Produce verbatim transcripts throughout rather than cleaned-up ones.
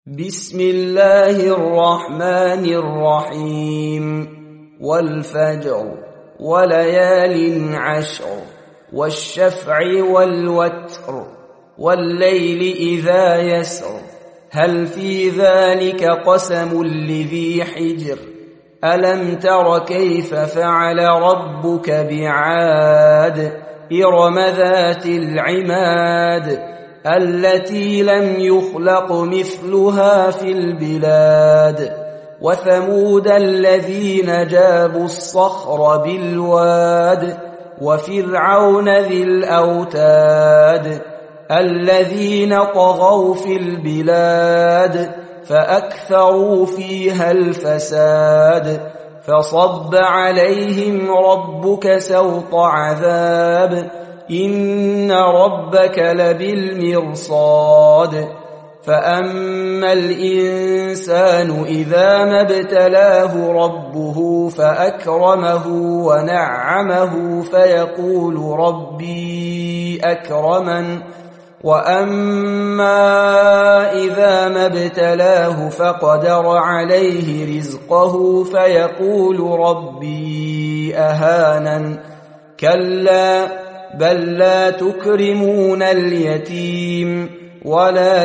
بسم الله الرحمن الرحيم والفجر وليال عشر والشفع والوتر والليل إذا يسر هل في ذلك قسم لذي حجر ألم تر كيف فعل ربك بعاد إرم ذات العماد التي لم يخلق مثلها في البلاد وثمود الذين جابوا الصخر بالواد وفرعون ذي الأوتاد الذين طغوا في البلاد فأكثروا فيها الفساد فصب عليهم ربك سوط عذاب إن ربك لبالمرصاد فأما الإنسان إذا ما ابتلاه ربه فأكرمه ونعمه فيقول ربي أكرمن وأما إذا ما ابتلاه فقدر عليه رزقه فيقول ربي أهانن كلا بل لا تكرمون اليتيم ولا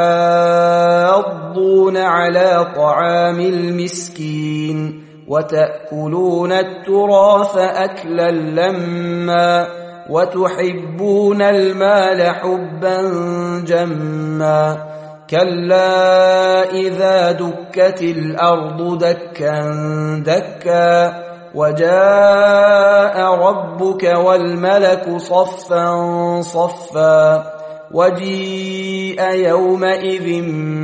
تحاضون على طعام المسكين وتأكلون التراث أكلا لما وتحبون المال حبا جما كلا إذا دكت الأرض دكا دكا وجاء ربك والملك صفا صفا وجيء يومئذ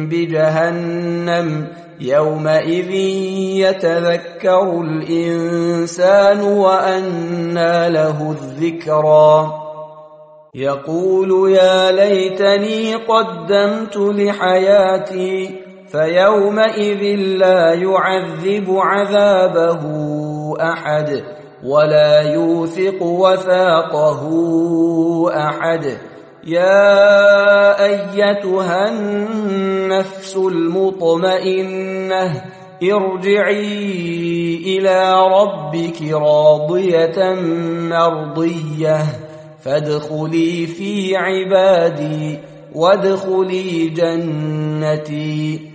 بجهنم يومئذ يتذكر الإنسان وأنى له الذكرى يقول يا ليتني قدمت لحياتي فيومئذ لا يعذب عذابه أحد ولا يوثق وثاقه أحد يا أيتها النفس المطمئنة ارجعي إلى ربك راضية مرضية فادخلي في عبادي وادخلي جنتي